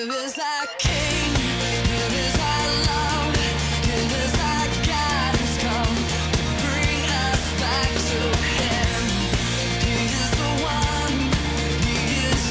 Give us our King, give us our love, give us our guidance, come to bring us back to Him. He is the one, He is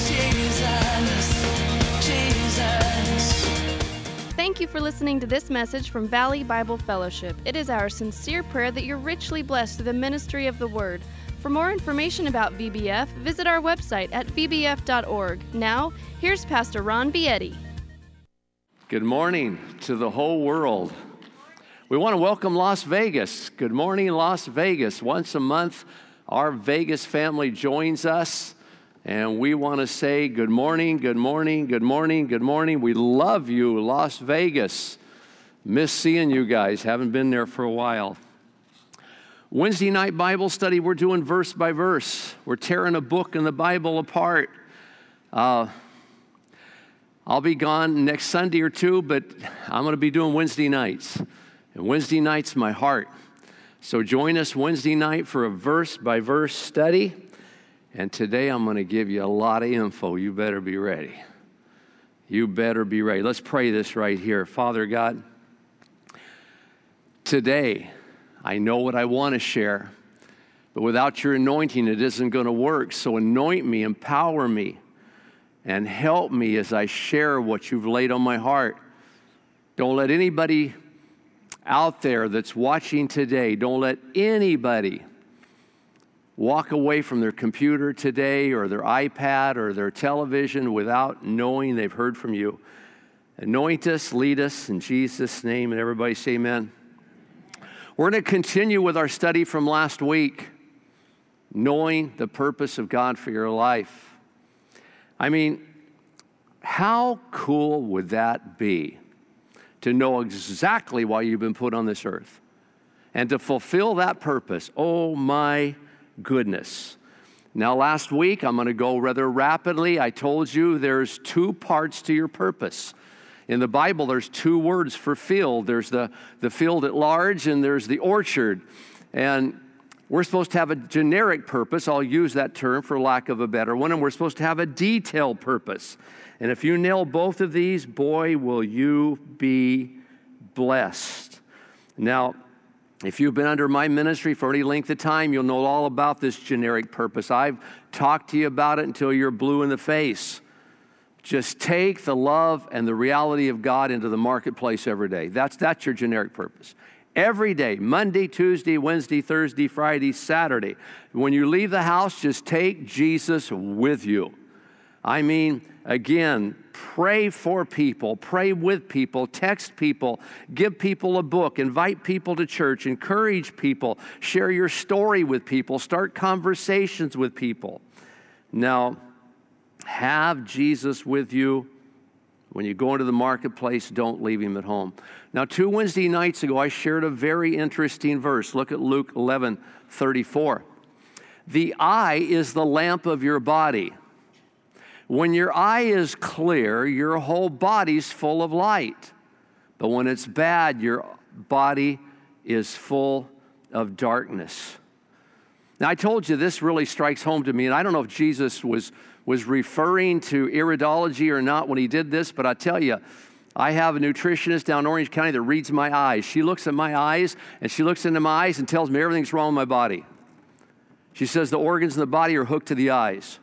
Jesus. Thank you for listening to this message from Valley Bible Fellowship. It is our sincere prayer that you're richly blessed through the ministry of the Word. For more information about VBF, visit our website at vbf.org. Now, here's Pastor Ron Bietti. Good morning to the whole world. We want to welcome Las Vegas. Good morning, Las Vegas. Once a month, our Vegas family joins us, and we want to say good morning, good morning, good morning, good morning. We love you, Las Vegas. Miss seeing you guys. Haven't been there for a while. Wednesday night Bible study, we're doing verse by verse. We're tearing a book in the Bible apart. I'll be gone next Sunday or two, but I'm going to be doing Wednesday nights. And Wednesday night's my heart. So join us Wednesday night for a verse by verse study. And today I'm going to give you a lot of info. You better be ready. You better be ready. Let's pray this right here. Father God, today, I know what I want to share, but without your anointing, it isn't going to work. So anoint me, empower me, and help me as I share what you've laid on my heart. Don't let anybody out there that's watching today, don't let anybody walk away from their computer today or their iPad or their television without knowing they've heard from you. Anoint us, lead us in Jesus' name, and everybody say amen. We're going to continue with our study from last week, knowing the purpose of God for your life. I mean, how cool would that be to know exactly why you've been put on this earth and to fulfill that purpose? Oh my goodness. Now, last week, I'm going to go rather rapidly. I told you there's two parts to your purpose. In the Bible, there's two words for field. There's the field at large, and there's the orchard. And we're supposed to have a generic purpose. I'll use that term for lack of a better one. And we're supposed to have a detailed purpose. And if you nail both of these, boy, will you be blessed. Now, if you've been under my ministry for any length of time, you'll know all about this generic purpose. I've talked to you about it until you're blue in the face. Just take the love and the reality of God into the marketplace every day. That's your generic purpose. Every day, Monday, Tuesday, Wednesday, Thursday, Friday, Saturday. When you leave the house, just take Jesus with you. I mean, again, pray for people, pray with people, text people, give people a book, invite people to church, encourage people, share your story with people, start conversations with people. Now, have Jesus with you. When you go into the marketplace, don't leave him at home. Now, 2 Wednesday nights ago, I shared a very interesting verse. Look at Luke 11:34. The eye is the lamp of your body. When your eye is clear, your whole body's full of light. But when it's bad, your body is full of darkness. Now, I told you this really strikes home to me, and I don't know if Jesus was referring to iridology or not when he did this, but I tell you, I have a nutritionist down in Orange County that reads my eyes. She looks at my eyes, and she looks into my eyes and tells me everything's wrong with my body. She says the organs in the body are hooked to the eyes.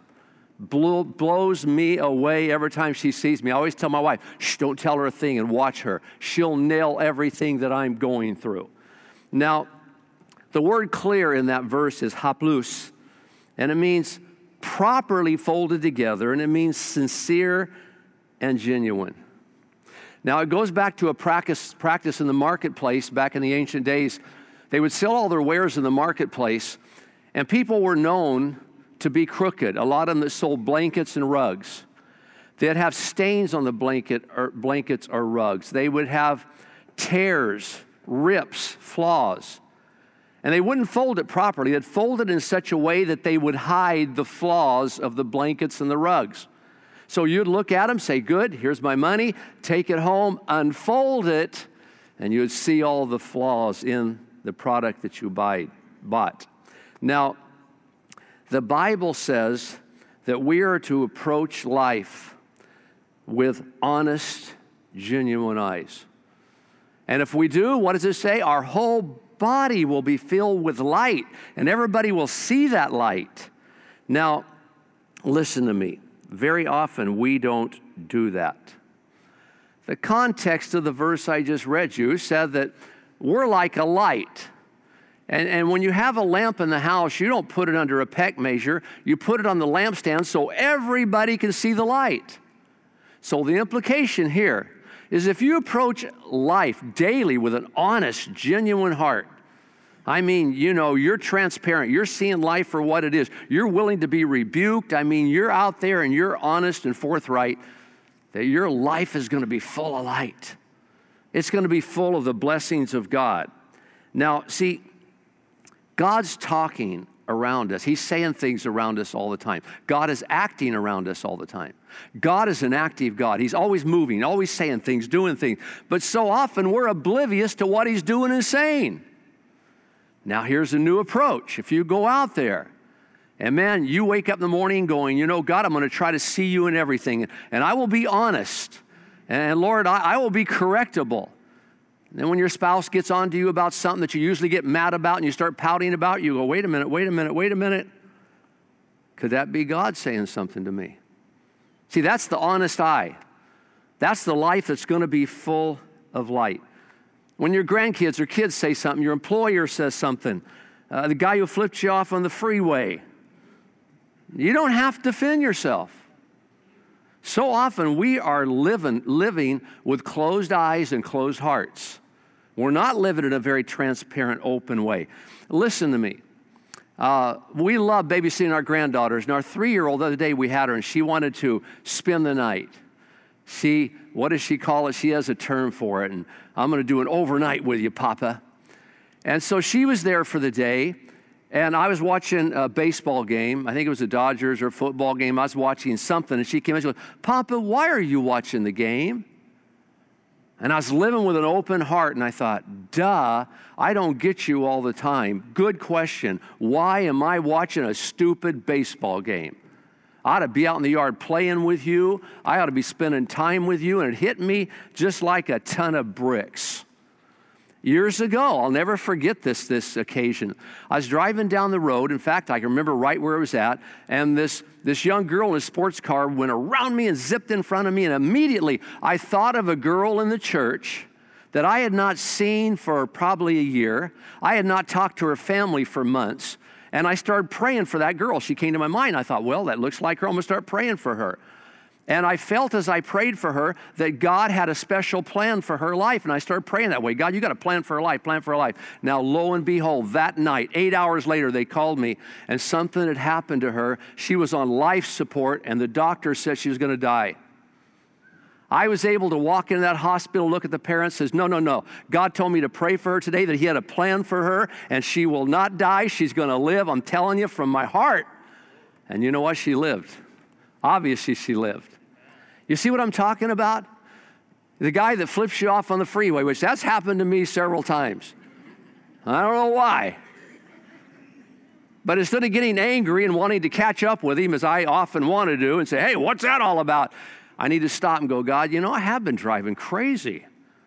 Blows me away every time she sees me. I always tell my wife, shh, don't tell her a thing and watch her. She'll nail everything that I'm going through. Now, the word clear in that verse is haplus, and it means properly folded together, and it means sincere and genuine. Now, it goes back to a practice in the marketplace back in the ancient days. They would sell all their wares in the marketplace, and people were known to be crooked. A lot of them that sold blankets and rugs. They'd have stains on the blankets or rugs. They would have tears, rips, flaws. And they wouldn't fold it properly. They'd fold it in such a way that they would hide the flaws of the blankets and the rugs. So you'd look at them, say, good, here's my money, take it home, unfold it, and you'd see all the flaws in the product that you bought. Now, the Bible says that we are to approach life with honest, genuine eyes. And if we do, what does it say? Our whole body will be filled with light, and everybody will see that light. Now, listen to me. Very often we don't do that. The context of the verse I just read you said that we're like a light. And when you have a lamp in the house, you don't put it under a peck measure. You put it on the lampstand so everybody can see the light. So the implication here is if you approach life daily with an honest, genuine heart, I mean, you know, you're transparent. You're seeing life for what it is. You're willing to be rebuked. I mean, you're out there and you're honest and forthright, that your life is going to be full of light. It's going to be full of the blessings of God. Now, see, God's talking around us. He's saying things around us all the time. God is acting around us all the time. God is an active God. He's always moving, always saying things, doing things. But so often we're oblivious to what He's doing and saying. Now here's a new approach. If you go out there and man, you wake up in the morning going, you know, God, I'm going to try to see you in everything. And I will be honest. And Lord, I will be correctable. And then when your spouse gets on to you about something that you usually get mad about and you start pouting about, you go, wait a minute. Could that be God saying something to me? See, that's the honest eye. That's the life that's going to be full of light. When your grandkids or kids say something, your employer says something, the guy who flipped you off on the freeway, you don't have to defend yourself. So often we are living with closed eyes and closed hearts. We're not living in a very transparent, open way. Listen to me. We love babysitting our granddaughters. And our 3-year-old, the other day we had her and she wanted to spend the night. What does she call it? She has a term for it. And I'm going to do an overnight with you, Papa. And so she was there for the day. And I was watching a baseball game. I think it was a Dodgers or a football game. I was watching something, and she came in and she goes, Papa, why are you watching the game? And I was living with an open heart, and I thought, duh, I don't get you all the time. Good question. Why am I watching a stupid baseball game? I ought to be out in the yard playing with you. I ought to be spending time with you, and it hit me just like a ton of bricks. Years ago, I'll never forget this occasion. I was driving down the road. In fact, I can remember right where I was at. And this young girl in a sports car went around me and zipped in front of me. And immediately, I thought of a girl in the church that I had not seen for probably a year. I had not talked to her family for months. And I started praying for that girl. She came to my mind. I thought, well, that looks like her. I'm going to start praying for her. And I felt as I prayed for her that God had a special plan for her life. And I started praying that way. God, you got a plan for her life, plan for her life. Now, lo and behold, that night, 8 hours later, they called me and something had happened to her. She was on life support and the doctor said she was going to die. I was able to walk into that hospital, look at the parents, says, no. God told me to pray for her today, that He had a plan for her and she will not die. She's going to live. I'm telling you from my heart. And you know what? She lived. Obviously, she lived. You see what I'm talking about? The guy that flips you off on the freeway, which that's happened to me several times. I don't know why. But instead of getting angry and wanting to catch up with him, as I often want to do, and say, hey, what's that all about? I need to stop and go, God, you know, I have been driving crazy.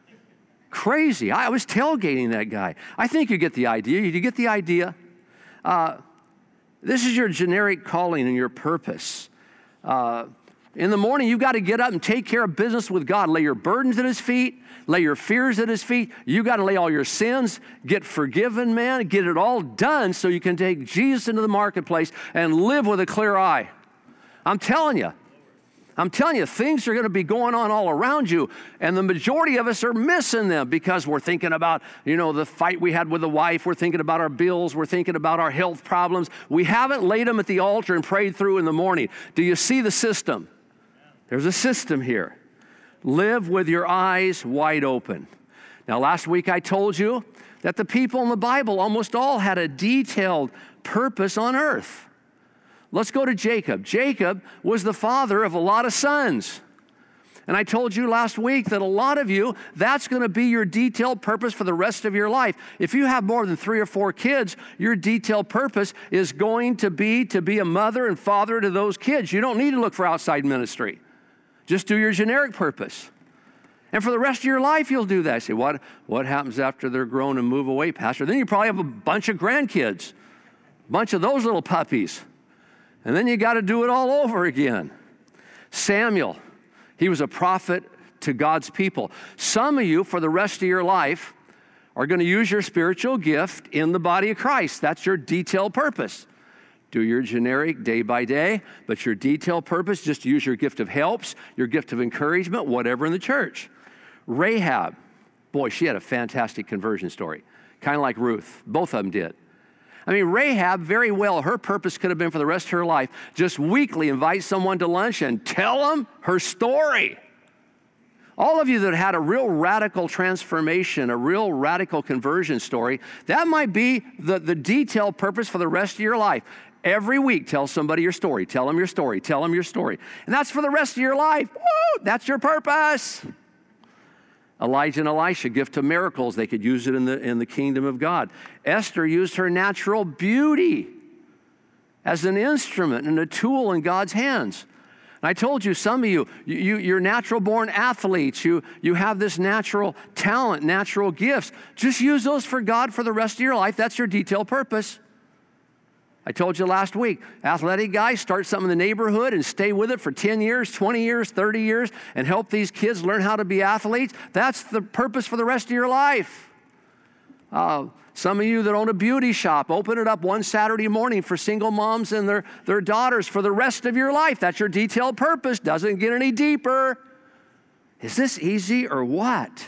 I was tailgating that guy. I think you get the idea. You get the idea? This is your generic calling and your purpose. In the morning, you've got to get up and take care of business with God. Lay your burdens at His feet. Lay your fears at His feet. You got to lay all your sins. Get forgiven, man. Get it all done so you can take Jesus into the marketplace and live with a clear eye. I'm telling you, things are going to be going on all around you, and the majority of us are missing them because we're thinking about, the fight we had with the wife. We're thinking about our bills. We're thinking about our health problems. We haven't laid them at the altar and prayed through in the morning. Do you see the system? There's a system here. Live with your eyes wide open. Now, last week I told you that the people in the Bible almost all had a detailed purpose on earth. Let's go to Jacob. Jacob was the father of a lot of sons. And I told you last week that a lot of you, that's going to be your detailed purpose for the rest of your life. If you have more than 3 or 4 kids, your detailed purpose is going to be a mother and father to those kids. You don't need to look for outside ministry. Just do your generic purpose. And for the rest of your life, you'll do that. I say, what happens after they're grown and move away, Pastor? Then you probably have a bunch of grandkids, a bunch of those little puppies. And then you got to do it all over again. Samuel, he was a prophet to God's people. Some of you, for the rest of your life, are going to use your spiritual gift in the body of Christ. That's your detailed purpose. Do your generic day by day, but your detailed purpose, just use your gift of helps, your gift of encouragement, whatever in the church. Rahab, boy, she had a fantastic conversion story, kind of like Ruth. Both of them did. I mean, Rahab, very well, her purpose could have been for the rest of her life, just weekly invite someone to lunch and tell them her story. All of you that had a real radical transformation, a real radical conversion story, that might be the detailed purpose for the rest of your life. Every week, tell somebody your story. Tell them your story. Tell them your story. And that's for the rest of your life. Woo! That's your purpose. Elijah and Elisha, gift of miracles. They could use it in the kingdom of God. Esther used her natural beauty as an instrument and a tool in God's hands. And I told you, some of you're natural-born athletes. You have this natural talent, natural gifts. Just use those for God for the rest of your life. That's your detailed purpose. I told you last week, athletic guys, start something in the neighborhood and stay with it for 10 years, 20 years, 30 years, and help these kids learn how to be athletes. That's the purpose for the rest of your life. Some of you that own a beauty shop, open it up one Saturday morning for single moms and their daughters for the rest of your life. That's your detailed purpose. Doesn't get any deeper. Is this easy or what?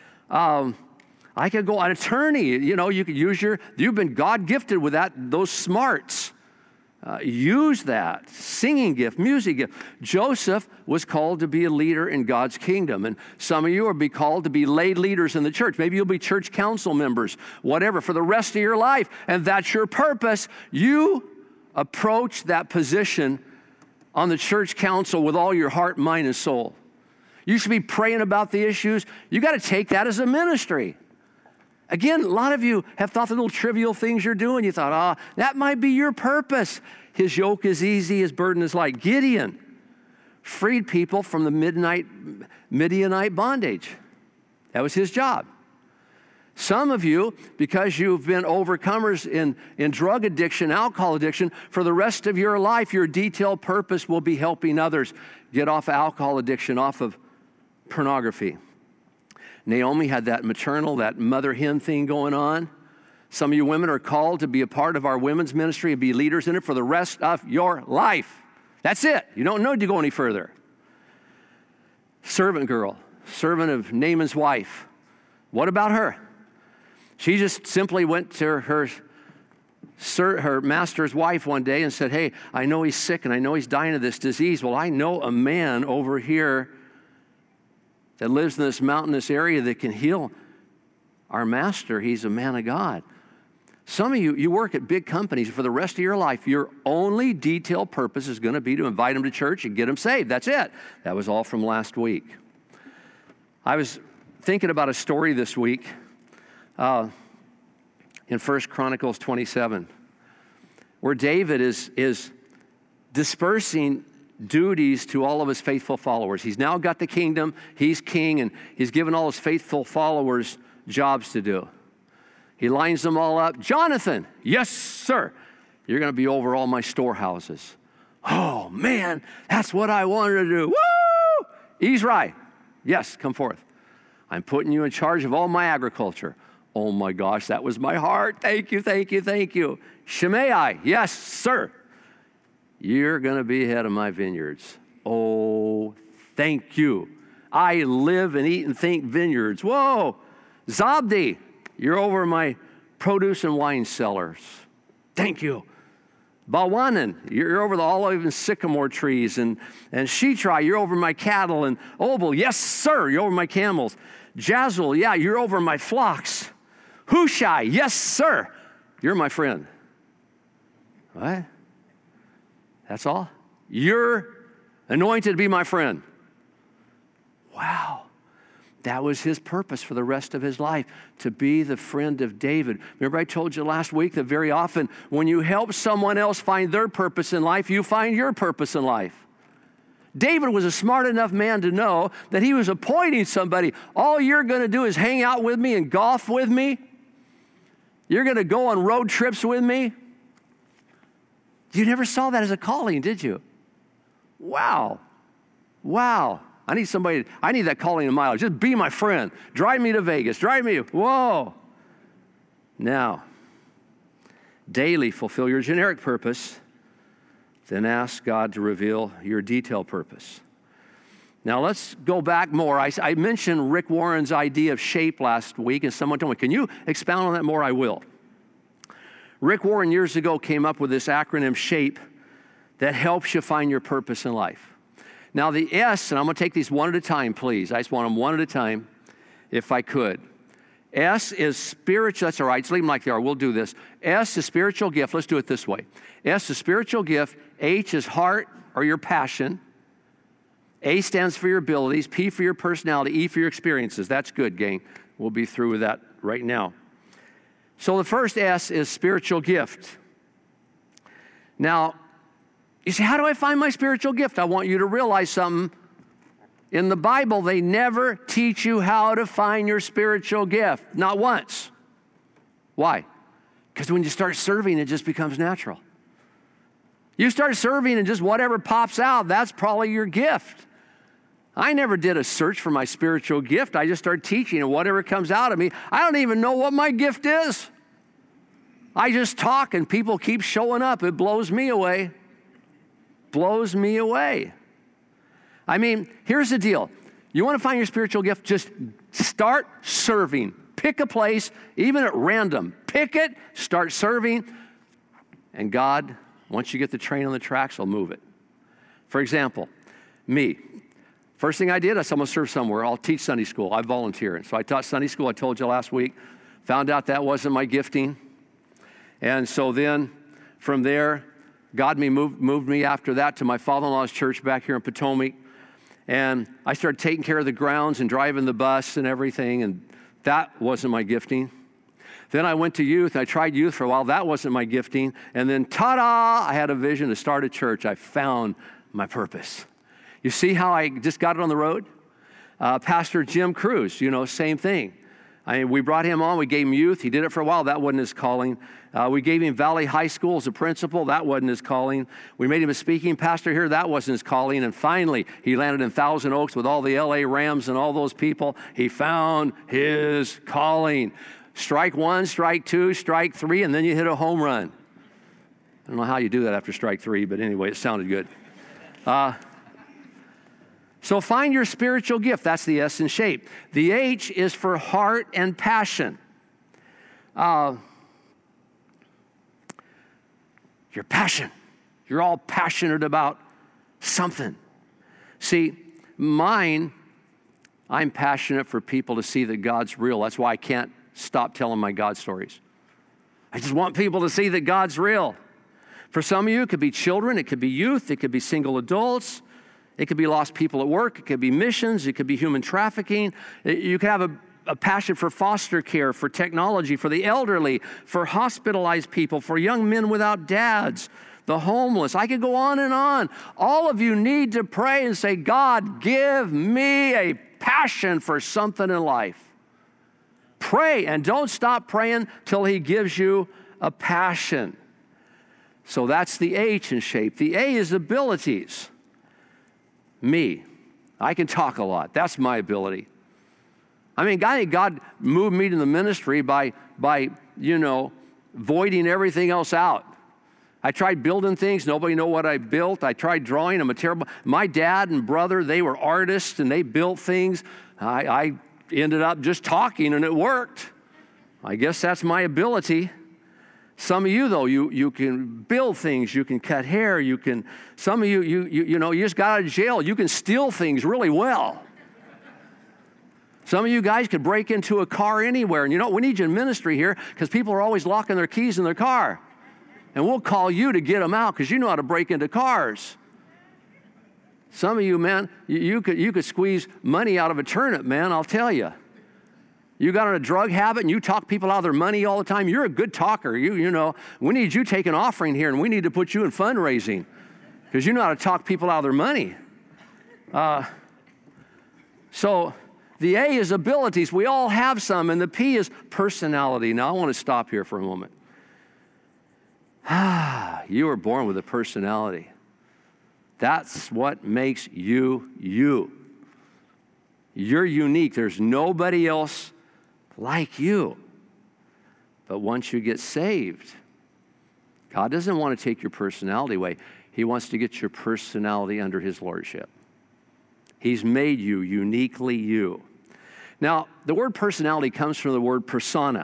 I could go an attorney. You know, you could use you've been God gifted with those smarts. Use that. Singing gift, music gift. Joseph was called to be a leader in God's kingdom. And some of you will be called to be lay leaders in the church. Maybe you'll be church council members, whatever, for the rest of your life. And that's your purpose. You approach that position on the church council with all your heart, mind, and soul. You should be praying about the issues. You got to take that as a ministry. Again, a lot of you have thought the little trivial things you're doing. You thought, that might be your purpose. His yoke is easy, his burden is light. Gideon freed people from the Midianite bondage. That was his job. Some of you, because you've been overcomers in drug addiction, alcohol addiction, for the rest of your life, your detailed purpose will be helping others get off alcohol addiction, off of pornography. Naomi had that maternal, that mother hen thing going on. Some of you women are called to be a part of our women's ministry and be leaders in it for the rest of your life. That's it. You don't need to go any further. Servant girl, servant of Naaman's wife. What about her? She just simply went to her master's wife one day and said, hey, I know he's sick and I know he's dying of this disease. Well, I know a man over here that lives in this mountainous area that can heal our master. He's a man of God. Some of you work at big companies. For the rest of your life, your only detailed purpose is going to be to invite them to church and get them saved. That's it. That was all from last week. I was thinking about a story this week in 1 Chronicles 27, where David is dispersing duties to all of his faithful followers. He's now got the kingdom, he's king, and he's given all his faithful followers jobs to do. He lines them all up. Jonathan, yes, sir. You're going to be over all my storehouses. Oh, man, that's what I wanted to do. Woo! Ezri, yes, come forth. I'm putting you in charge of all my agriculture. Oh, my gosh, that was my heart. Thank you, thank you, thank you. Shimei, yes, sir. You're going to be head of my vineyards. Oh, thank you. I live and eat and think vineyards. Whoa. Zabdi, you're over my produce and wine cellars. Thank you. Bawanan, you're over the olive and sycamore trees. And Shitrai, you're over my cattle. And Obal, yes, sir, you're over my camels. Jazel, yeah, you're over my flocks. Hushai, yes, sir, you're my friend. What? That's all? You're anointed to be my friend. Wow. That was his purpose for the rest of his life, to be the friend of David. Remember I told you last week that very often when you help someone else find their purpose in life, you find your purpose in life. David was a smart enough man to know that he was appointing somebody. All you're going to do is hang out with me and golf with me. You're going to go on road trips with me. You never saw that as a calling, did you? Wow. I need that calling in my life. Just be my friend. Drive me to Vegas. Whoa. Now, daily fulfill your generic purpose, then ask God to reveal your detailed purpose. Now let's go back more. I mentioned Rick Warren's idea of shape last week, and someone told me, can you expound on that more? I will. Rick Warren years ago came up with this acronym SHAPE that helps you find your purpose in life. Now the S, and I'm going to take these one at a time, please. I just want them one at a time, if I could. S is spiritual. That's all right. Let's leave them like they are. We'll do this. S is spiritual gift. Let's do it this way. S is spiritual gift. H is heart or your passion. A stands for your abilities. P for your personality. E for your experiences. That's good, gang. We'll be through with that right now. So the first S is spiritual gift. Now, you say, how do I find my spiritual gift? I want you to realize something. In the Bible, they never teach you how to find your spiritual gift. Not once. Why? Because when you start serving, it just becomes natural. You start serving and just whatever pops out, that's probably your gift. I never did a search for my spiritual gift. I just started teaching, and whatever comes out of me, I don't even know what my gift is. I just talk, and people keep showing up. It blows me away. Blows me away. I mean, here's the deal. You want to find your spiritual gift? Just start serving. Pick a place, even at random. Pick it, start serving, and God, once you get the train on the tracks, will move it. For example, me. First thing I did, I said, I'm going to serve somewhere. I'll teach Sunday school. I volunteer. And so I taught Sunday school, I told you last week. Found out that wasn't my gifting. And so then from there, God moved me after that to my father-in-law's church back here in Potomac. And I started taking care of the grounds and driving the bus and everything. And that wasn't my gifting. Then I went to youth. I tried youth for a while. That wasn't my gifting. And then, ta-da, I had a vision to start a church. I found my purpose. You see how I just got it on the road? Pastor Jim Cruz, same thing. We brought him on. We gave him youth. He did it for a while. That wasn't his calling. We gave him Valley High School as a principal. That wasn't his calling. We made him a speaking pastor here. That wasn't his calling. And finally, he landed in Thousand Oaks with all the L.A. Rams and all those people. He found his calling. Strike one, strike two, strike three, and then you hit a home run. I don't know how you do that after strike three, but anyway, it sounded good. So find your spiritual gift. That's the S in shape. The H is for heart and passion. Your passion. You're all passionate about something. See, I'm passionate for people to see that God's real. That's why I can't stop telling my God stories. I just want people to see that God's real. For some of you, it could be children, it could be youth, it could be single adults, it could be lost people at work, it could be missions, it could be human trafficking. You could have a passion for foster care, for technology, for the elderly, for hospitalized people, for young men without dads, the homeless. I could go on and on. All of you need to pray and say, God, give me a passion for something in life. Pray and don't stop praying till He gives you a passion. So that's the H in shape. The A is abilities. Me. I can talk a lot. That's my ability. I think God moved me to the ministry by voiding everything else out. I tried building things. Nobody knew what I built. I tried drawing. My dad and brother, they were artists and they built things. I ended up just talking and it worked. I guess that's my ability. Some of you, though, you can build things, you can cut hair, some of you just got out of jail, you can steal things really well. Some of you guys could break into a car anywhere, and we need you in ministry here because people are always locking their keys in their car. And we'll call you to get them out because you know how to break into cars. Some of you, man, you could squeeze money out of a turnip, man, I'll tell you. You got in a drug habit and you talk people out of their money all the time. You're a good talker. We need you taking offering here and we need to put you in fundraising because you know how to talk people out of their money. So the A is abilities. We all have some, and the P is personality. Now, I want to stop here for a moment. You were born with a personality. That's what makes you, you. You're unique. There's nobody else like you. But once you get saved, God doesn't want to take your personality away. He wants to get your personality under His lordship. He's made you uniquely you. Now, the word personality comes from the word persona.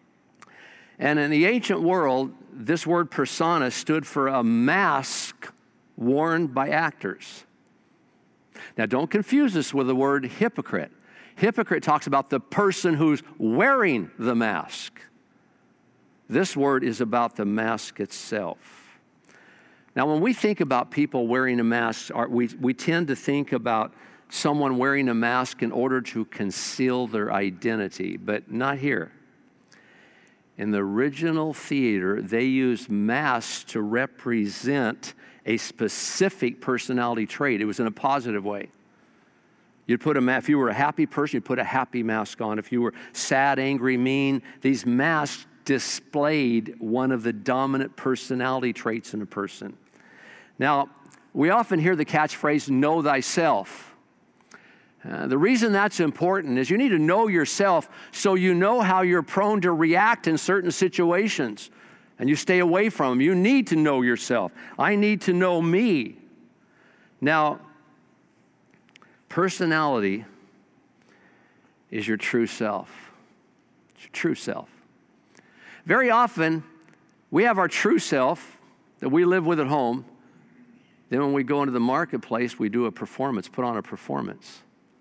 And in the ancient world, this word persona stood for a mask worn by actors. Now, don't confuse this with the word hypocrite. Hypocrite talks about the person who's wearing the mask. This word is about the mask itself. Now, when we think about people wearing a mask, we tend to think about someone wearing a mask in order to conceal their identity, but not here. In the original theater, they used masks to represent a specific personality trait. It was in a positive way. You'd put if you were a happy person, you'd put a happy mask on. If you were sad, angry, mean, these masks displayed one of the dominant personality traits in a person. Now, we often hear the catchphrase, know thyself. The reason that's important is you need to know yourself so you know how you're prone to react in certain situations and you stay away from them. You need to know yourself. I need to know me. Now, personality is your true self. It's your true self. Very often, we have our true self that we live with at home. Then when we go into the marketplace, we do a performance, put on a performance.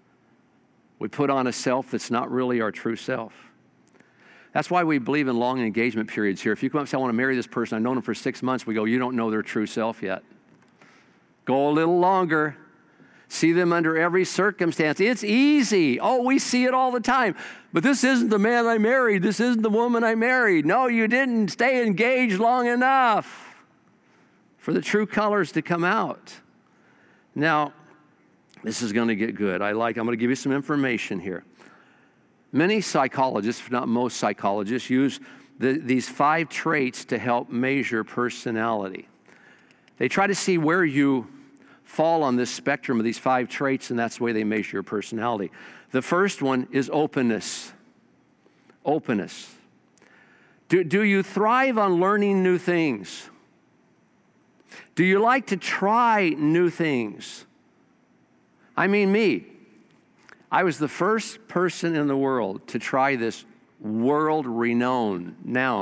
We put on a self that's not really our true self. That's why we believe in long engagement periods here. If you come up and say, I want to marry this person, I've known them for 6 months, we go, you don't know their true self yet. Go a little longer. See them under every circumstance. It's easy. Oh, we see it all the time. But this isn't the man I married. This isn't the woman I married. No, you didn't stay engaged long enough for the true colors to come out. Now, this is going to get good. I'm going to give you some information here. Many psychologists, if not most psychologists, use these 5 traits to help measure personality. They try to see where you fall on this spectrum of these 5 traits, and that's the way they measure your personality. The first one is openness. Openness. Do you thrive on learning new things? Do you like to try new things? I mean me. I was the first person in the world to try this world-renowned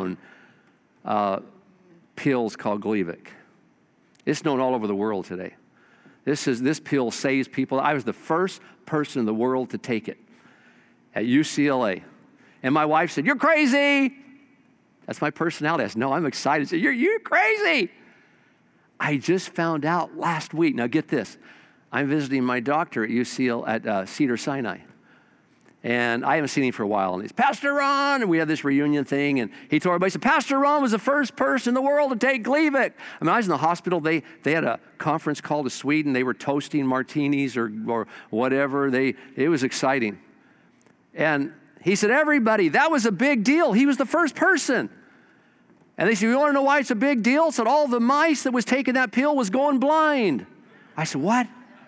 pills called Gleevec. It's known all over the world today. This pill saves people. I was the first person in the world to take it at UCLA. And my wife said, you're crazy. That's my personality. I said, no, I'm excited. She said, you're crazy. I just found out last week. Now get this. I'm visiting my doctor at UCL at Cedars-Sinai. And I haven't seen him for a while. And he's, Pastor Ron, and we had this reunion thing. And he told everybody, he said, Pastor Ron was the first person in the world to take Gleevec. I mean, I was in the hospital. They had a conference called to Sweden. They were toasting martinis or whatever. It was exciting. And he said, everybody, that was a big deal. He was the first person. And they said, you want to know why it's a big deal? It said all the mice that was taking that pill was going blind. I said, what?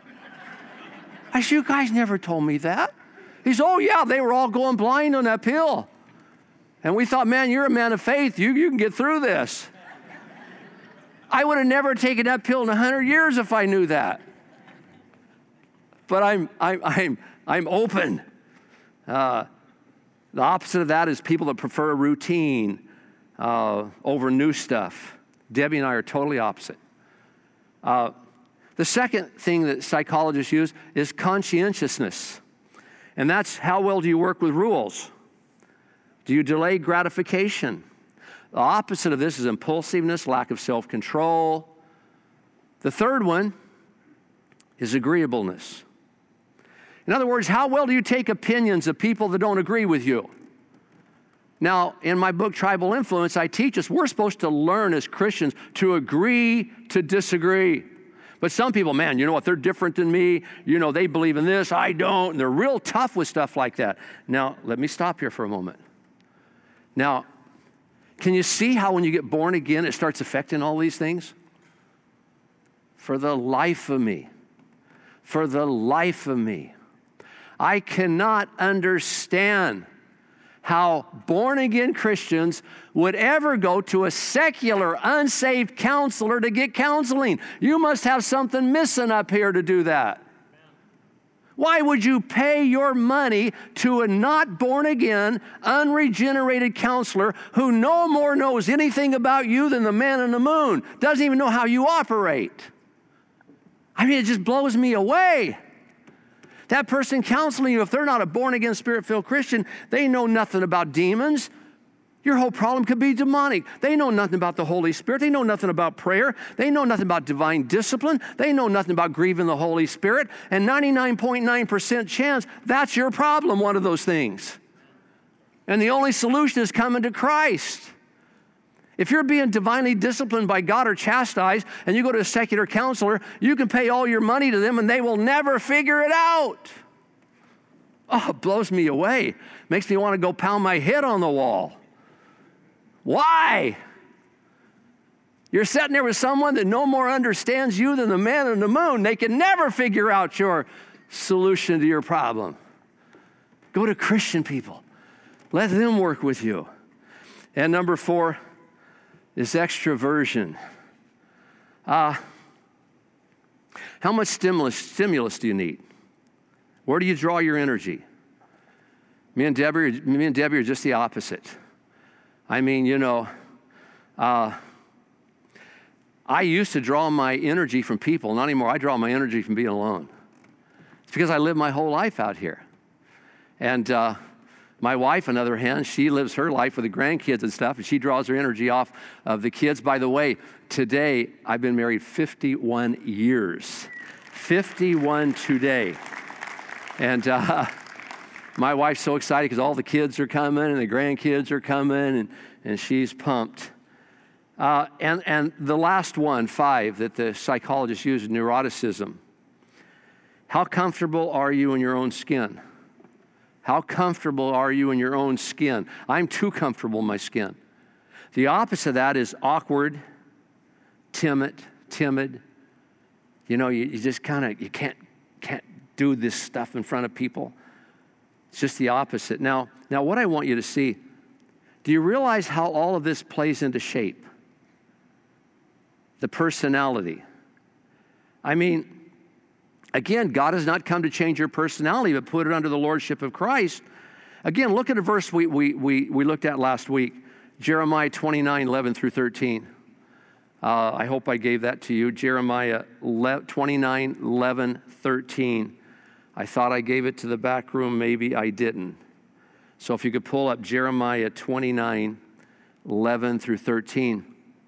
I said, you guys never told me that. He said, oh, yeah, they were all going blind on that pill. And we thought, man, you're a man of faith. You can get through this. I would have never taken that pill in 100 years if I knew that. But I'm open. The opposite of that is people that prefer a routine over new stuff. Debbie and I are totally opposite. The second thing that psychologists use is conscientiousness. And that's how well do you work with rules? Do you delay gratification? The opposite of this is impulsiveness, lack of self-control. The third one is agreeableness. In other words, how well do you take opinions of people that don't agree with you? Now, in my book, Tribal Influence, I teach us we're supposed to learn as Christians to agree to disagree. But some people, man, you know what? They're different than me. You know, they believe in this, I don't. And they're real tough with stuff like that. Now, let me stop here for a moment. Now, can you see how when you get born again, it starts affecting all these things? For the life of me, I cannot understand how born-again Christians would ever go to a secular, unsaved counselor to get counseling. You must have something missing up here to do that. Why would you pay your money to a not born-again, unregenerated counselor who no more knows anything about you than the man in the moon, doesn't even know how you operate? I mean, it just blows me away. That person counseling you, if they're not a born-again, Spirit-filled Christian, they know nothing about demons. Your whole problem could be demonic. They know nothing about the Holy Spirit. They know nothing about prayer. They know nothing about divine discipline. They know nothing about grieving the Holy Spirit. And 99.9% chance, that's your problem, one of those things. And the only solution is coming to Christ. If you're being divinely disciplined by God or chastised, and you go to a secular counselor, you can pay all your money to them and they will never figure it out. Oh, it blows me away. Makes me want to go pound my head on the wall. Why? You're sitting there with someone that no more understands you than the man in the moon. They can never figure out your solution to your problem. Go to Christian people. Let them work with you. And number 4, is extroversion. How much stimulus do you need? Where do you draw your energy? Me and Debbie are just the opposite. I mean, you know, I used to draw my energy from people. Not anymore. I draw my energy from being alone. It's because I lived my whole life out here. And my wife, on the other hand, she lives her life with the grandkids and stuff, and she draws her energy off of the kids. By the way, today, I've been married 51 years. 51 today. And my wife's so excited because all the kids are coming and the grandkids are coming, and she's pumped. And the last one, 5, that the psychologists use, neuroticism. How comfortable are you in your own skin? How comfortable are you in your own skin? I'm too comfortable in my skin. The opposite of that is awkward, timid. You know, you just you can't do this stuff in front of people. It's just the opposite. Now what I want you to see, do you realize how all of this plays into shape? The personality. I mean, again, God has not come to change your personality, but put it under the lordship of Christ. Again, look at a verse we looked at last week, Jeremiah 29, 11 through 13. I hope I gave that to you. Jeremiah 29, 11, 13. I thought I gave it to the back room. Maybe I didn't. So if you could pull up Jeremiah 29, 11 through 13.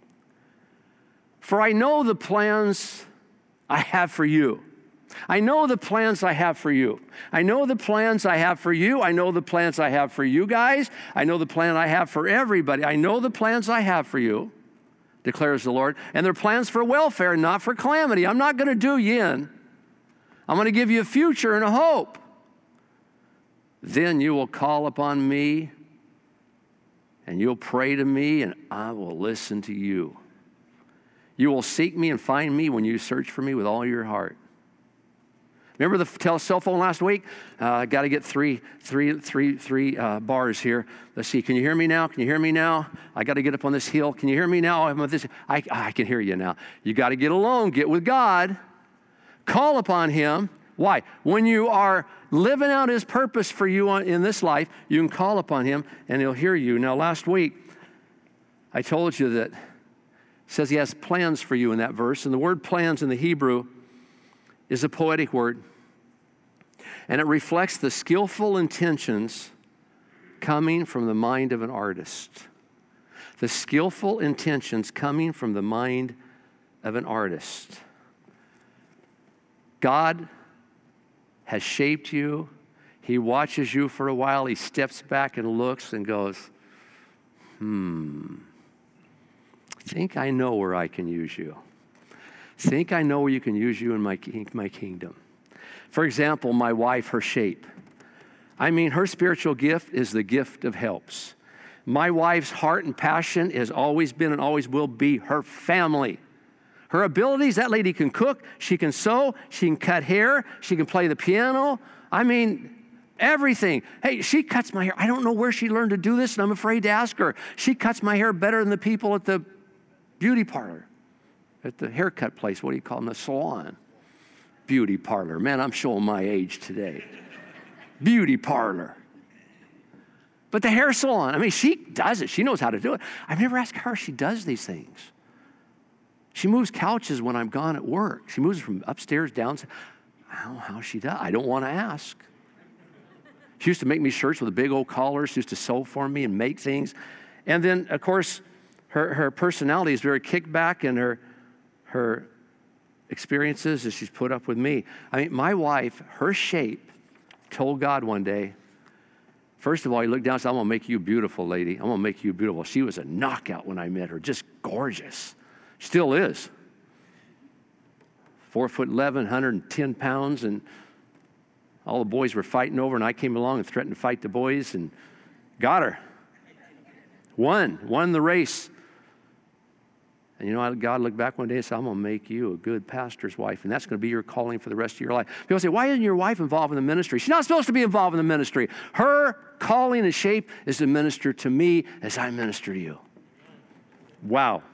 For I know the plans I have for you. I know the plans I have for you. I know the plans I have for you. I know the plans I have for you guys. I know the plan I have for everybody. I know the plans I have for you, declares the Lord. And they're plans for welfare, not for calamity. I'm not going to do you in. I'm going to give you a future and a hope. Then you will call upon me, and you'll pray to me, and I will listen to you. You will seek me and find me when you search for me with all your heart. Remember the cell phone last week? I got to get three bars here. Let's see. Can you hear me now? Can you hear me now? I got to get up on this hill. Can you hear me now? I'm on this. I can hear you now. You got to get alone. Get with God. Call upon Him. Why? When you are living out His purpose for you in this life, you can call upon Him and He'll hear you. Now, last week, I told you that it says He has plans for you in that verse. And the word plans in the Hebrew is a poetic word. And it reflects the skillful intentions coming from the mind of an artist. The skillful intentions coming from the mind of an artist. God has shaped you. He watches you for a while. He steps back and looks and goes, I think I know where I can use you. Think I know where you can use you in my kingdom. For example, my wife, her shape. I mean, her spiritual gift is the gift of helps. My wife's heart and passion has always been and always will be her family. Her abilities, that lady can cook, she can sew, she can cut hair, she can play the piano. I mean, everything. Hey, she cuts my hair. I don't know where she learned to do this, and I'm afraid to ask her. She cuts my hair better than the people at the beauty parlor, at the haircut place. What do you call them? The salon. Beauty parlor. Man, I'm showing my age today. Beauty parlor. But the hair salon, I mean, she does it. She knows how to do it. I've never asked her how she does these things. She moves couches when I'm gone at work. She moves from upstairs, downstairs. How she does, I don't want to ask. She used to make me shirts with a big old collar. She used to sew for me and make things. And then, of course, her personality is very kickback, and her experiences as she's put up with me. I mean, my wife, her shape, told God one day, first of all, he looked down and said, I'm going to make you beautiful, lady. I'm going to make you beautiful. She was a knockout when I met her, just gorgeous. Still is. 4'11", 110 pounds, and all the boys were fighting over, and I came along and threatened to fight the boys and got her. Won the race. And you know, God looked back one day and said, I'm going to make you a good pastor's wife, and that's going to be your calling for the rest of your life. People say, why isn't your wife involved in the ministry? She's not supposed to be involved in the ministry. Her calling and shape is to minister to me as I minister to you. Wow.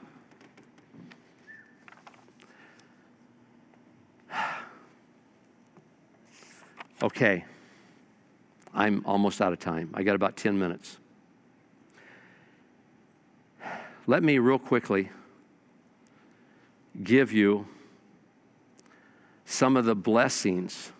Okay, I'm almost out of time. I got about 10 minutes. Let me real quickly give you some of the blessings.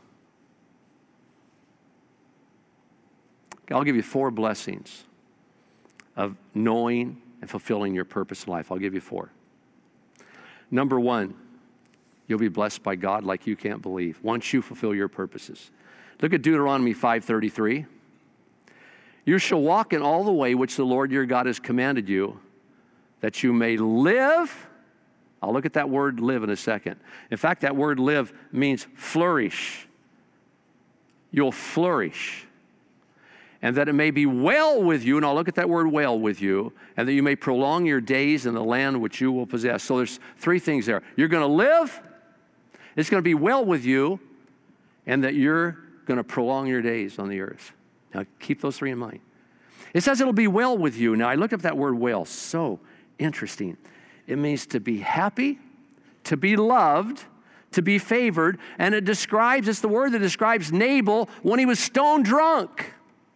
I'll give you 4 blessings of knowing and fulfilling your purpose in life. I'll give you 4. Number 1, you'll be blessed by God like you can't believe once you fulfill your purposes. Look at Deuteronomy 5:33. You shall walk in all the way which the Lord your God has commanded you, that you may live. I'll look at that word live in a second. In fact, that word live means flourish. You'll flourish. And that it may be well with you, and I'll look at that word well with you, and that you may prolong your days in the land which you will possess. So there's 3 things there. You're going to live, it's going to be well with you, and that you're going to prolong your days on the earth. Now, keep those 3 in mind. It says it'll be well with you. Now, I looked up that word well. So interesting. It means to be happy, to be loved, to be favored, and it's the word that describes Nabal when he was stone drunk.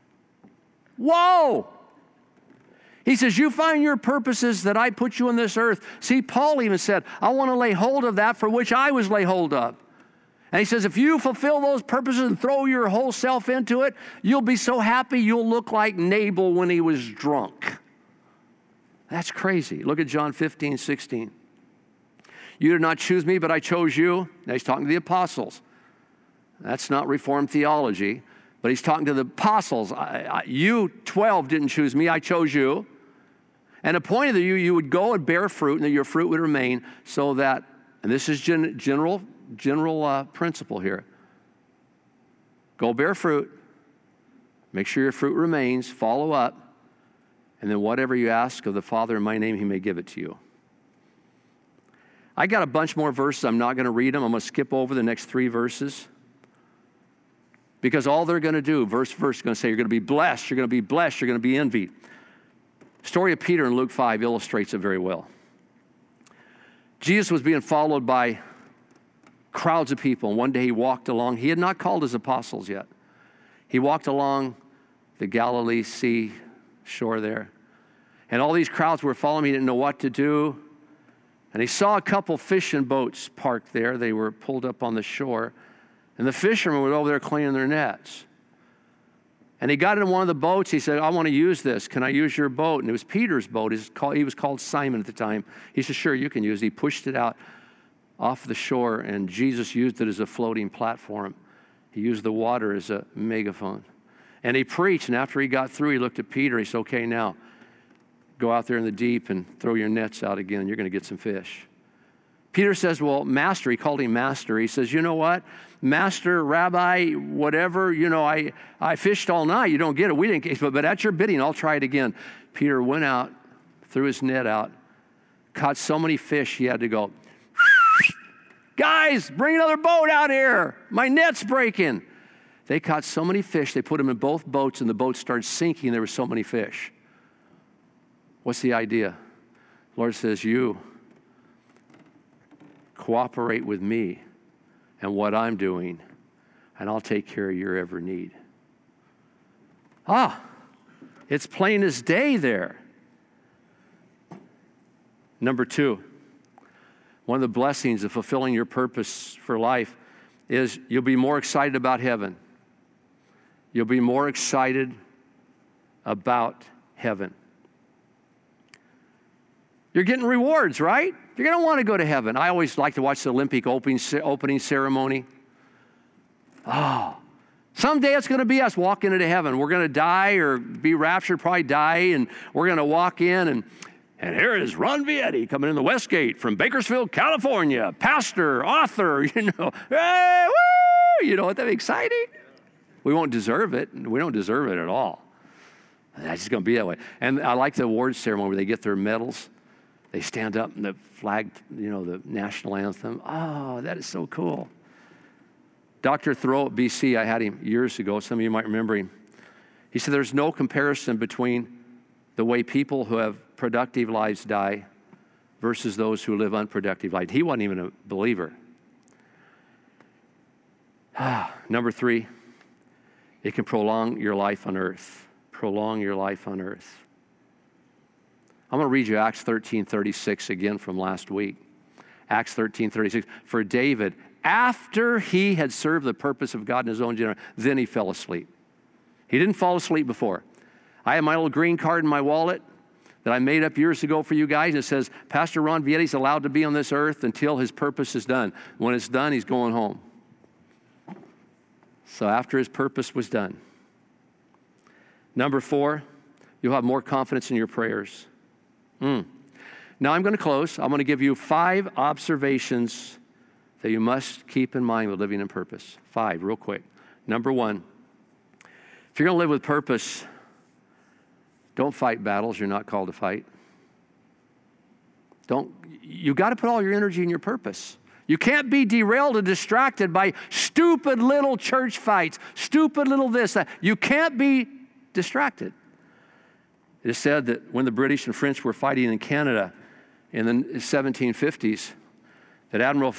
Whoa! He says, you find your purposes that I put you on this earth. See, Paul even said, I want to lay hold of that for which I was laid hold of. And he says, if you fulfill those purposes and throw your whole self into it, you'll be so happy you'll look like Nabal when he was drunk. That's crazy. Look at John 15:16. You did not choose me, but I chose you. Now he's talking to the apostles. That's not Reformed theology, but he's talking to the apostles. You 12 didn't choose me, I chose you. And appointed that you would go and bear fruit, and that your fruit would remain, so that, and this is general principle here. Go bear fruit. Make sure your fruit remains. Follow up. And then whatever you ask of the Father in my name, he may give it to you. I got a bunch more verses. I'm not going to read them. I'm going to skip over the next 3 verses. Because all they're going to do, verse to verse, is going to say, you're going to be blessed, you're going to be blessed, you're going to be envied. The story of Peter in Luke 5 illustrates it very well. Jesus was being followed by crowds of people, and one day he walked along. He had not called his apostles yet. He walked along the Galilee Sea shore there, and all these crowds were following him. He didn't know what to do, and he saw a couple fishing boats parked there. They were pulled up on the shore, and the fishermen were over there cleaning their nets. And he got in one of the boats. He said, I want to use this. Can I use your boat? And it was Peter's boat. He was called Simon at the time. He said, sure, you can use it. He pushed it out off the shore, and Jesus used it as a floating platform. He used the water as a megaphone. And he preached, and after he got through, he looked at Peter. He said, okay, now go out there in the deep and throw your nets out again. You're going to get some fish. Peter says, well, Master, he called him Master. He says, you know what? Master, Rabbi, whatever, I fished all night. You don't get it. We didn't get it, but at your bidding, I'll try it again. Peter went out, threw his net out, caught so many fish, he had to go, guys, bring another boat out here. My net's breaking. They caught so many fish, they put them in both boats, and the boat started sinking. There were so many fish. What's the idea? The Lord says, you cooperate with me and what I'm doing, and I'll take care of your every need. It's plain as day there. Number 2, one of the blessings of fulfilling your purpose for life is you'll be more excited about heaven. You'll be more excited about heaven. You're getting rewards, right? You're going to want to go to heaven. I always like to watch the Olympic opening ceremony. Someday it's going to be us walking into heaven. We're going to die or be raptured, probably die, and we're going to walk in, and here is Ron Vietti coming in the West Gate from Bakersfield, California, pastor, author, hey, woo! Isn't that exciting? We won't deserve it. We don't deserve it at all. That's just going to be that way. And I like the awards ceremony where they get their medals. They stand up and the flag, the national anthem. Oh, that is so cool. Dr. Thoreau at BC, I had him years ago. Some of you might remember him. He said there's no comparison between the way people who have productive lives die versus those who live unproductive lives. He wasn't even a believer. Number 3, it can prolong your life on earth. Prolong your life on earth. I'm going to read you Acts 13:36 again from last week. Acts 13:36. For David, after he had served the purpose of God in his own generation, then he fell asleep. He didn't fall asleep before. I have my little green card in my wallet that I made up years ago for you guys. It says, Pastor Ron Vietti's allowed to be on this earth until his purpose is done. When it's done, he's going home. So after his purpose was done. Number 4, you'll have more confidence in your prayers. Now I'm going to close. I'm going to give you 5 observations that you must keep in mind with living in purpose. 5, real quick. Number 1, if you're going to live with purpose, don't fight battles you're not called to fight. You got to put all your energy in your purpose. You can't be derailed and distracted by stupid little church fights, stupid little this, that. You can't be distracted. It is said that when the British and French were fighting in Canada in the 1750s, that Admiral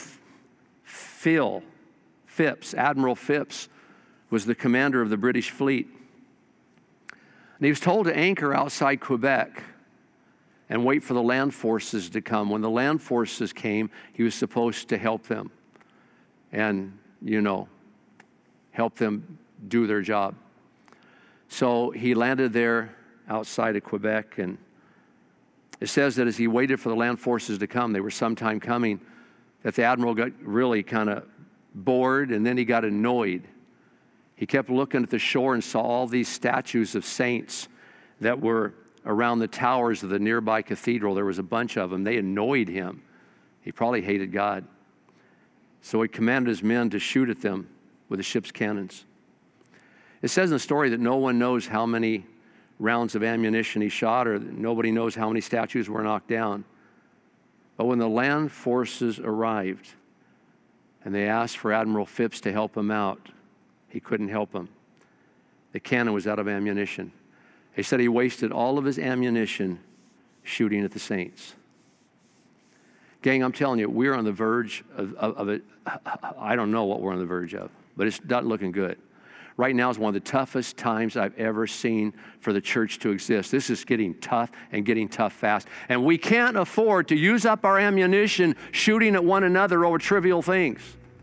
Phipps was the commander of the British fleet. And he was told to anchor outside Quebec and wait for the land forces to come. When the land forces came, he was supposed to help them and, help them do their job. So he landed there outside of Quebec, and it says that as he waited for the land forces to come, they were sometime coming, that the admiral got really kind of bored, and then he got annoyed. He kept looking at the shore and saw all these statues of saints that were around the towers of the nearby cathedral. There was a bunch of them. They annoyed him. He probably hated God. So he commanded his men to shoot at them with the ship's cannons. It says in the story that no one knows how many rounds of ammunition he shot, or nobody knows how many statues were knocked down. But when the land forces arrived and they asked for Admiral Phipps to help him out, he couldn't help them. The cannon was out of ammunition. They said he wasted all of his ammunition shooting at the saints. Gang, I'm telling you, we're on the verge of it. I don't know what we're on the verge of, but it's not looking good. Right now is one of the toughest times I've ever seen for the church to exist. This is getting tough and getting tough fast. And we can't afford to use up our ammunition shooting at one another over trivial things.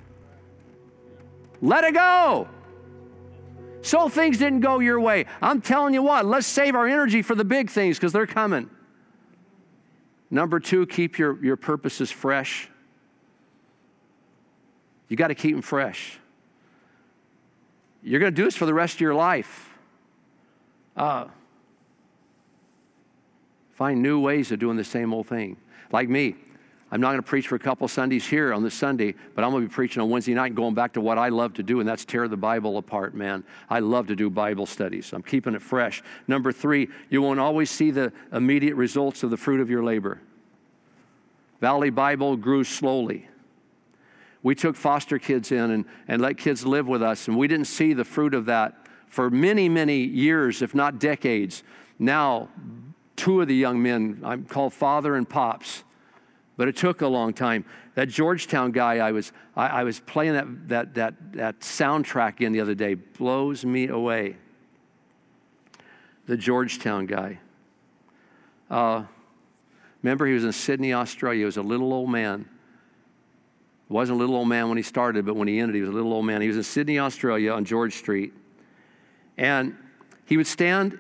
Let it go. So things didn't go your way. I'm telling you what, let's save our energy for the big things because they're coming. Number 2, keep your purposes fresh. You got to keep them fresh. You're going to do this for the rest of your life. Find new ways of doing the same old thing. Like me, I'm not going to preach for a couple Sundays here on this Sunday, but I'm going to be preaching on Wednesday night and going back to what I love to do, and that's tear the Bible apart, man. I love to do Bible studies. I'm keeping it fresh. Number 3, you won't always see the immediate results of the fruit of your labor. Valley Bible grew slowly. We took foster kids in and let kids live with us, and we didn't see the fruit of that for many, many years, if not decades. Now, 2 of the young men, I'm called Father and Pops, but it took a long time. That Georgetown guy I was playing that soundtrack in the other day blows me away. The Georgetown guy. Remember, he was in Sydney, Australia. He was a little old man. He wasn't a little old man when he started, but when he ended, he was a little old man. He was in Sydney, Australia on George Street. And he would stand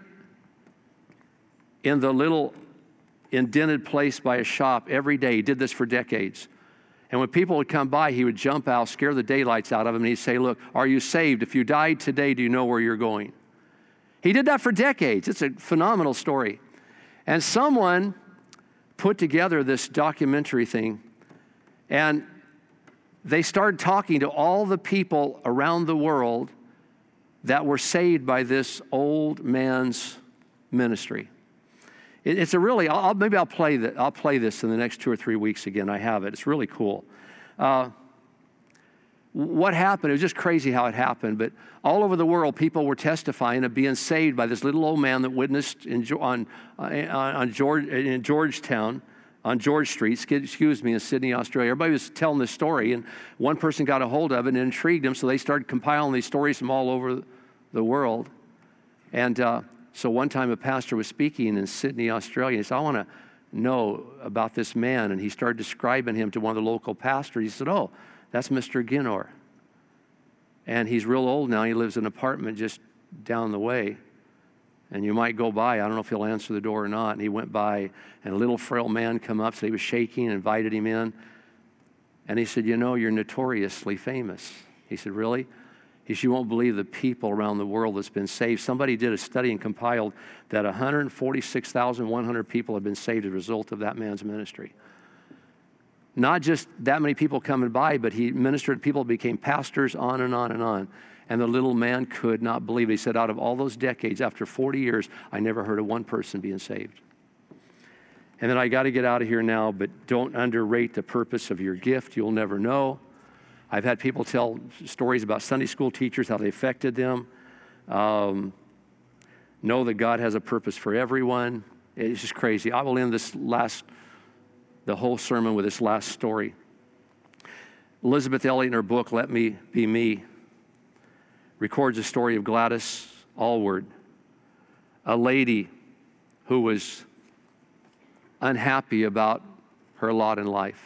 in the little indented place by a shop every day. He did this for decades. And when people would come by, he would jump out, scare the daylights out of them, and he'd say, look, are you saved? If you died today, do you know where you're going? He did that for decades. It's a phenomenal story. And someone put together this documentary thing, and they started talking to all the people around the world that were saved by this old man's ministry. It's a really, maybe I'll play this in the next 2 or 3 weeks again. I have it. It's really cool. What happened, it was just crazy how it happened, but all over the world, people were testifying of being saved by this little old man that witnessed in Georgetown, on George Street, in Sydney, Australia. Everybody was telling this story, and one person got a hold of it and it intrigued him, so they started compiling these stories from all over the world. And so one time a pastor was speaking in Sydney, Australia. He said, I want to know about this man. And he started describing him to one of the local pastors. He said, oh, that's Mr. Ginor. And he's real old now. He lives in an apartment just down the way. And you might go by. I don't know if he'll answer the door or not. And he went by, and a little frail man come up. So he was shaking and invited him in. And he said, you know, you're notoriously famous. He said, really? He said, you won't believe the people around the world that's been saved. Somebody did a study and compiled that 146,100 people have been saved as a result of that man's ministry. Not just that many people coming by, but he ministered to people, became pastors, on and on and on. And the little man could not believe it. He said, out of all those decades, after 40 years, I never heard of one person being saved. And then I got to get out of here now, but don't underrate the purpose of your gift. You'll never know. I've had people tell stories about Sunday school teachers, how they affected them. Know that God has a purpose for everyone. It's just crazy. I will end the whole sermon with this last story. Elizabeth Elliot, in her book, Let Me Be Me, records the story of Gladys Allward, a lady who was unhappy about her lot in life.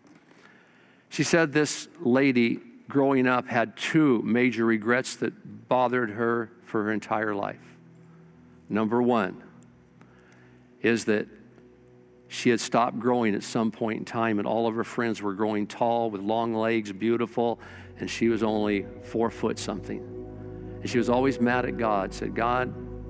She said this lady growing up had 2 major regrets that bothered her for her entire life. Number 1 is that she had stopped growing at some point in time, and all of her friends were growing tall with long legs, beautiful, and she was only 4 foot something. And she was always mad at God, said, God,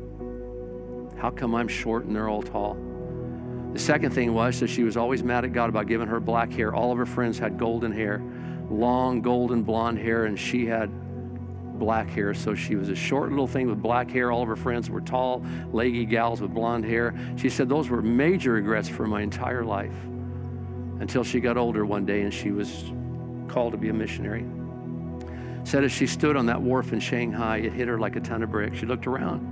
how come I'm short and they're all tall? The second thing was that she was always mad at God about giving her black hair. All of her friends had golden hair, long golden blonde hair, and she had black hair. So she was a short little thing with black hair. All of her friends were tall, leggy gals with blonde hair. She said those were major regrets for my entire life until she got older one day and she was called to be a missionary. Said as she stood on that wharf in Shanghai, it hit her like a ton of bricks. She looked around.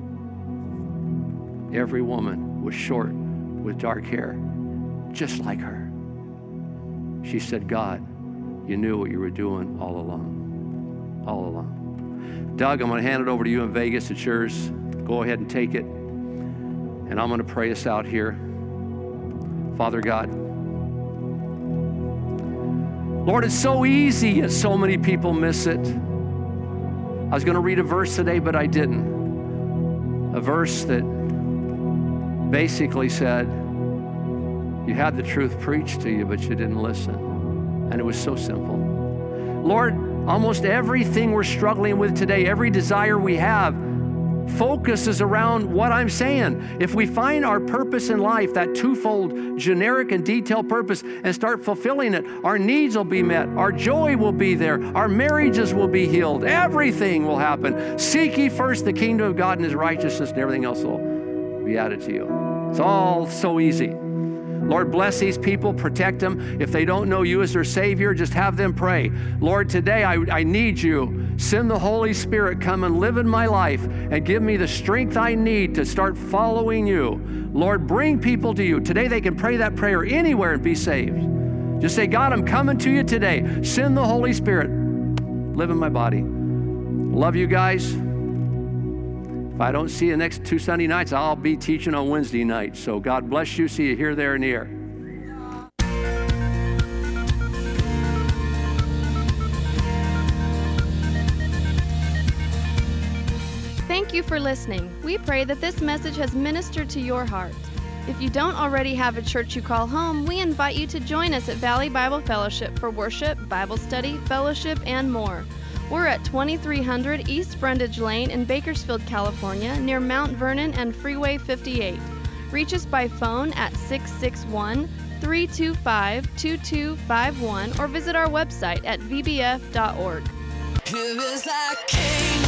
Every woman was short with dark hair, just like her. She said, God, you knew what you were doing all along. All along. Doug, I'm going to hand it over to you in Vegas. It's yours. Go ahead and take it. And I'm going to pray us out here. Father God, Lord, it's so easy, yet so many people miss it. I was going to read a verse today, but I didn't. A verse that basically said, you had the truth preached to you, but you didn't listen. And it was so simple. Lord, almost everything we're struggling with today, every desire we have, focus is around what I'm saying. If we find our purpose in life, that twofold, generic and detailed purpose, and start fulfilling it, our needs will be met, our joy will be there, our marriages will be healed, everything will happen. Seek ye first the kingdom of God and His righteousness, and everything else will be added to you. It's all so easy. Lord, bless these people, protect them. If they don't know you as their Savior, just have them pray. Lord, today I need you. Send the Holy Spirit, come and live in my life and give me the strength I need to start following you. Lord, bring people to you. Today they can pray that prayer anywhere and be saved. Just say, God, I'm coming to you today. Send the Holy Spirit. Live in my body. Love you guys. If I don't see you next 2 Sunday nights, I'll be teaching on Wednesday night. So God bless you. See you here, there, and here. Thank you for listening. We pray that this message has ministered to your heart. If you don't already have a church you call home, we invite you to join us at Valley Bible Fellowship for worship, Bible study, fellowship, and more. We're at 2300 East Brundage Lane in Bakersfield, California, near Mount Vernon and Freeway 58. Reach us by phone at 661-325-2251 or visit our website at vbf.org. Here is our King.